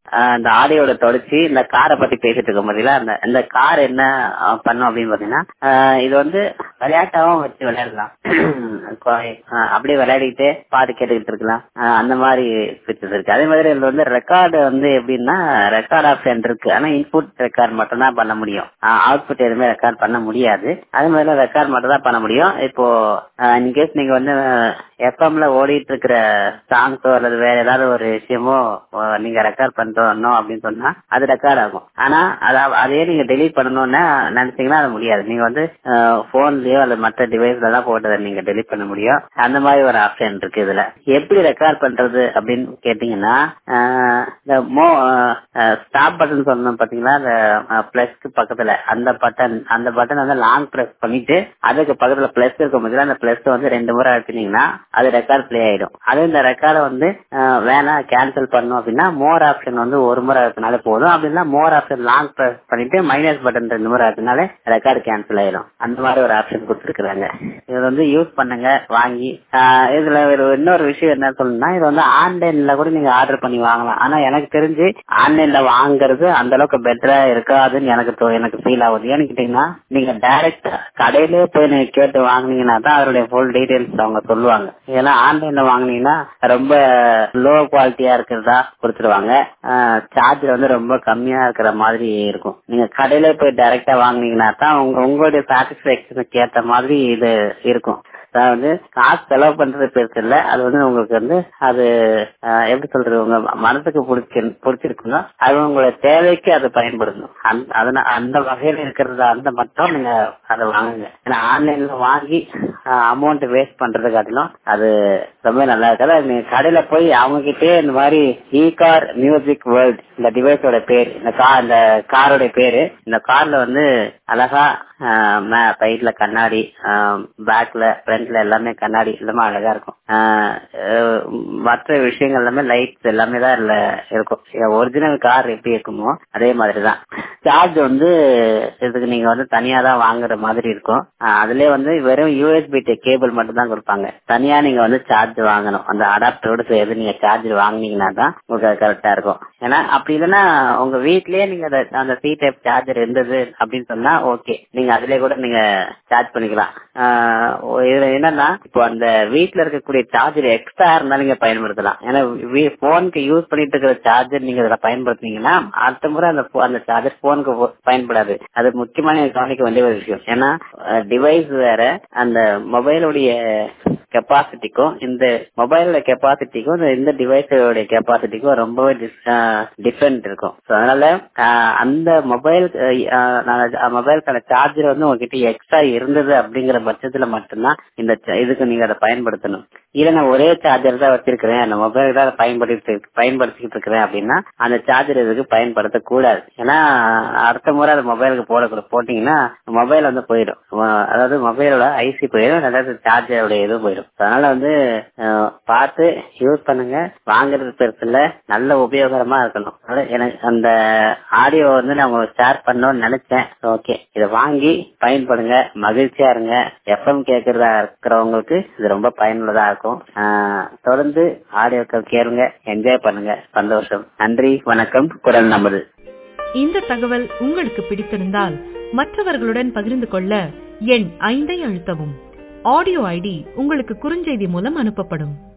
இந்த ஆடியோட தொடச்சு இந்த காரை பத்தி பேசிட்டு இருக்கோம் பாத்தீங்களா, அந்த கார் என்ன பண்ணும் அப்படின்னு பாத்தீங்கன்னா, இது வந்து விளையாட்டாவும் வச்சு விளையாடலாம். அப்படியே விளையாடிட்டு பாட்டு கேட்டுக்கிட்டு இருக்கலாம். அந்த மாதிரி ஃபீச்சர்ஸ் இருக்கு. அதே மாதிரி இதுல வந்து ரெக்கார்டு வந்து எப்படின்னா, ரெக்கார்ட் ஆப்ஷன் இருக்கு. ஆனா இன்புட் ரெக்கார்ட் மட்டும் தான் பண்ண முடியும், அவுட்புட் எதுவுமே ரெக்கார்ட் பண்ண முடியாது. அதே மாதிரி ரெக்கார்ட் மட்டும் தான் பண்ண முடியும். இப்போ இன்கேஸ் நீங்க வந்து எஃப்எம்ல ஓடிட்டு இருக்கிற சாங்ஸோ அல்லது வேற ஏதாவது ஒரு விஷயமோ நீங்க ரெக்கார்ட் பண்றோம் அப்படின்னு சொன்னா அது ரெக்கார்ட் ஆகும். ஆனா அதையே நீங்க டெலீட் பண்ணணும்னு நினைச்சீங்கன்னா அது முடியாது. நீங்க வந்து போன்லயோ அல்லது மற்ற டிவைஸ்ல தான் போட்டதை நீங்க டெலீட் பண்ண முடியும். அந்த மாதிரி ஒரு ஆப்ஷன் இருக்கு. இதுல எப்படி ரெக்கார்ட் பண்றது அப்படின்னு கேட்டீங்கன்னா, இந்த ஸ்டாப் பட்டன் சொல்லணும் பாத்தீங்களா, அந்த பிளஸ்க்கு பக்கத்துல அந்த பட்டன் வந்து லாங் பிரஸ் பண்ணிட்டு அதுக்கு பக்கத்துல பிளஸ் இருக்கும் போது அந்த பிளஸ் வந்து 2 முறை அழுத்தினீங்கன்னா அது ரெக்கார்ட் பிளே ஆயிடும். அது இந்த ரெக்கார்டை வந்து வேணா கேன்சல் பண்ணும் அப்படின்னா மோர் ஆப்ஷன் வந்து ஒரு முறை அழுத்தினாலே போதும். அப்படின்னா மோர் ஆப்ஷன் லாங் பிரஸ் பண்ணிட்டு மைனஸ் பட்டன் 2 முறை அழுத்தினாலே ரெக்கார்டு கேன்சல் ஆயிடும். அந்த மாதிரி ஒரு ஆப்ஷன் கொடுத்துருக்காங்க. இது வந்து யூஸ் பண்ணுங்க வாங்கி. இதுல இன்னொரு விஷயம் என்ன சொல்லணும்னா, இது வந்து ஆன்லைன்ல கூட நீங்க ஆர்டர் பண்ணி வாங்கலாம். ஆனா எனக்கு தெரிஞ்சு ஆன்லைன்ல வாங்குறது அந்த அளவுக்கு பெட்டரா இருக்காதுன்னு எனக்கு ஃபீல் ஆகுது. ஏன்னு கேட்டீங்கன்னா, நீங்க டைரக்டா கடையிலே போய் நீங்க கேட்டு வாங்கினீங்கன்னா தான் அதனுடைய ஃபுல் டீடைல்ஸ் அவங்க சொல்லுவாங்க. ஏன்னா ஆன்லைன்ல வாங்கினீங்கன்னா ரொம்ப லோ குவாலிட்டியா இருக்கிறதா கொடுத்துருவாங்க. சார்ஜர் வந்து ரொம்ப கம்மியா இருக்கிற மாதிரி இருக்கும். நீங்க கடையில போய் டைரக்டா வாங்கினீங்கன்னா தான் உங்களுடைய சாட்டிஸ்பேக்ஷனுக்கு ஏற்ற மாதிரி இது இருக்கும். அதாவது காசு செலவு பண்றது பெருசு இல்ல, அது வந்து உங்களுக்கு வந்து அது எப்படி சொல்றது, உங்க மனசுக்கு பிடிச்சிருக்குன்னா அது உங்களோட தேவைக்கு அது பயன்படுத்தணும். அந்த வகையில இருக்கிறதா அந்த மட்டும் நீங்க அதை வாங்குங்க. ஏன்னா ஆன்லைன்ல வாங்கி அமௌண்ட் வேஸ்ட் பண்றது காட்டிலும் அது ரொம்ப நல்லா இருக்காது. நீங்க கடையில போய் அவங்க கிட்டே இந்த மாதிரி இ-கார் மியூசிக் வேர்ல்ட் இந்த டிவைஸோட பேர், இந்த காரோட பேரு, இந்த கார்ல வந்து அழகா சைட்ல கண்ணாடி, பேக்ல ஃப்ரண்ட்ல எல்லாமே கண்ணாடி எல்லாமே அழகா இருக்கும். மற்ற விஷயங்கள் எல்லாமே லைட்ஸ் எல்லாமே தான் இதுல இருக்கும். ஒரிஜினல் கார் எப்படி இருக்குமோ அதே மாதிரிதான். சார்ஜ் வந்து இதுக்கு நீங்க வந்து தனியா தான் வாங்குற மாதிரி இருக்கும். அதுலயே வந்து வெறும் யூஎஸ்பி கேபிள் மட்டும் தான் கொடுப்பாங்க. தனியா நீங்க வந்து சார்ஜ் வாங்கணும். அந்த அடாப்டரோட சேர்த்து நீங்க சார்ஜ் வாங்கினீங்கன்னா தான் உங்களுக்கு கரெக்டா இருக்கும். ஏன்னா அப்படி இல்லைன்னா உங்க வீட்லயே நீங்க அந்த சி டைப் சார்ஜர் இருந்தது அப்படின்னு சொன்னா ஓகே, நீங்க அதுலயே கூட நீங்க சார்ஜ் பண்ணிக்கலாம். இதுல என்னன்னா, இப்போ அந்த வீட்டுல இருக்கக்கூடிய சார்ஜர் எக்ஸ்ட்ரா இருந்தாலும் நீங்க பயன்படுத்தலாம். ஏன்னா போனுக்கு யூஸ் பண்ணிட்டு இருக்கிற சார்ஜர் நீங்க இதுல பயன்படுத்தினீங்கன்னா அடுத்த முறை அந்த சார்ஜர் போனுக்கு பயன்படாது. அது முக்கியமான கவனிக்க வேண்டிய ஒரு விஷயம். ஏன்னா டிவைஸ் வேற, அந்த மொபைலுடைய கெப்பாசிட்டிக்கும் இந்த மொபைலோட கெப்பாசிட்டிக்கும் இந்த டிவைஸோட கெப்பாசிட்டிக்கும் ரொம்பவே டிஃபரெண்ட் இருக்கும். அதனால அந்த மொபைலுக்கான சார்ஜர் வந்து உங்ககிட்ட எக்ஸ்ட்ரா இருந்தது அப்படிங்கிற பட்சத்துல மட்டும்தான் இந்த இதுக்கு நீங்க அதை பயன்படுத்தணும். இல்ல நான் ஒரே சார்ஜர் தான் வச்சிருக்கிறேன், அந்த மொபைல் தான் பயன்படுத்திக்கிட்டு இருக்கிறேன் அப்படின்னா அந்த சார்ஜர் இதுக்கு பயன்படுத்தக்கூடாது. ஏன்னா அடுத்த முறை அந்த மொபைலுக்கு போட்டீங்கன்னா மொபைல் வந்து போயிடும். அதாவது மொபைலோட ஐசி போயிடும், அதாவது சார்ஜரோட இது போயிடும். அதனால வந்து பார்த்து யூஸ் பண்ணுங்க. வாங்குறது பெருசு இல்ல, நல்ல உபயோகரமா இருக்கணும். எனக்கு அந்த ஆடியோ வந்து நான் உங்களுக்கு ஷேர் பண்ணணும்னு நினைச்சேன். ஓகே, இதை வாங்கி பயன்படுங்க, மகிழ்ச்சியா இருங்க. எஃப்எம் கேட்கறதா இருக்கிறவங்களுக்கு இது ரொம்ப பயனுள்ளதா இருக்கும். தொடர்ந்து ஆடியோக்கள் கேளுங்க, என்ஜாய் பண்ணுங்க. சந்தோஷம். நன்றி, வணக்கம். குரல் நமது. இந்த தகவல் உங்களுக்கு பிடித்திருந்தால் மற்றவர்களுடன் பகிர்ந்து கொள்ள எண் 5 அழுத்தவும். ஆடியோ ஐடி உங்களுக்கு குறுஞ்செய்தி மூலம் அனுப்பப்படும்.